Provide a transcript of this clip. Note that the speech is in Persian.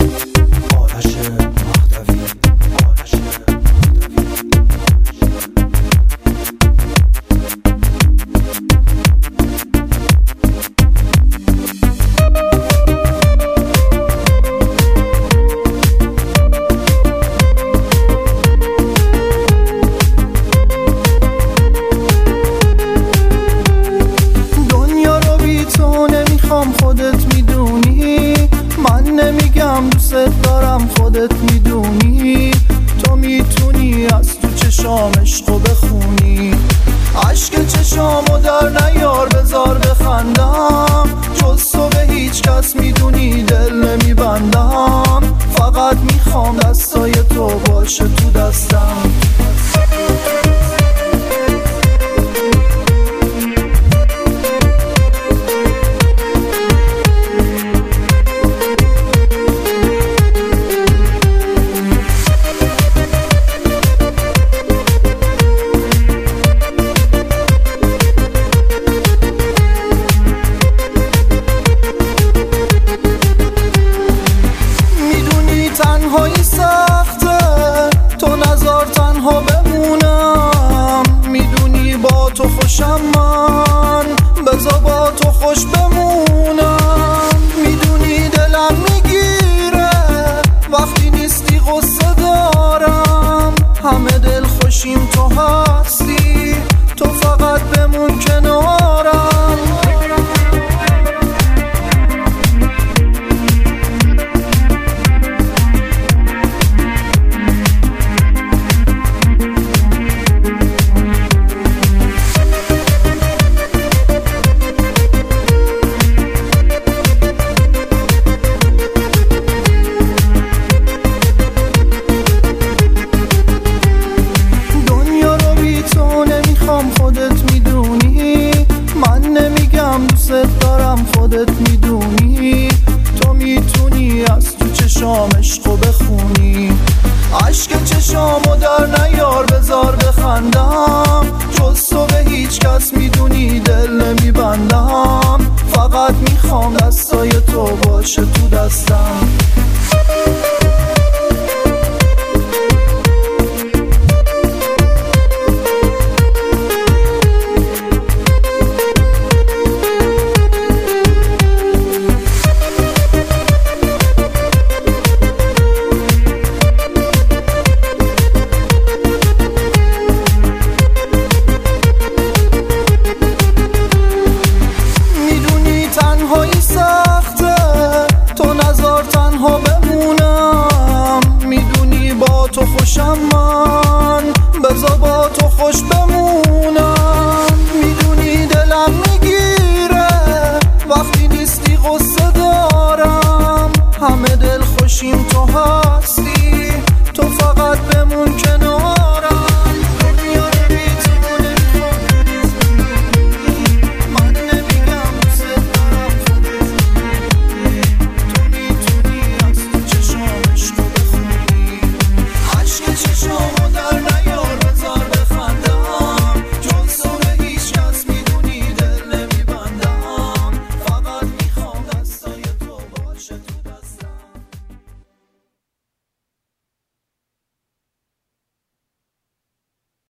خودت میدونی، من نمیگم دوست دارم خودت میدونی. تو میتونی از تو چشام عشقو بخونی، عشق چشامو در نیار بذار بخندم. جز تو به هیچ کس میدونی دل نمیبندم. فقط میخوام دستای تو باشه تو دستم. تنهایی سخته، تو نذار تنها بمونم. میدونی با تو خوشم من، بذار با تو خوش بمونم. میدونی دلم میگیره وقتی نیستی، غصه دارم. همه دل خوشیم تو هستی، تو فقط بمون کنارم. خودت میدونی، من نمیگم دوست دارم خودت میدونی. تو میتونی از تو چشام عشقو بخونی، عشق چشامو در نیار بذار بخندم. جز تو به هیچ کس میدونی دل نمیبندم. فقط میخوام دستای تو باشه تو دستم.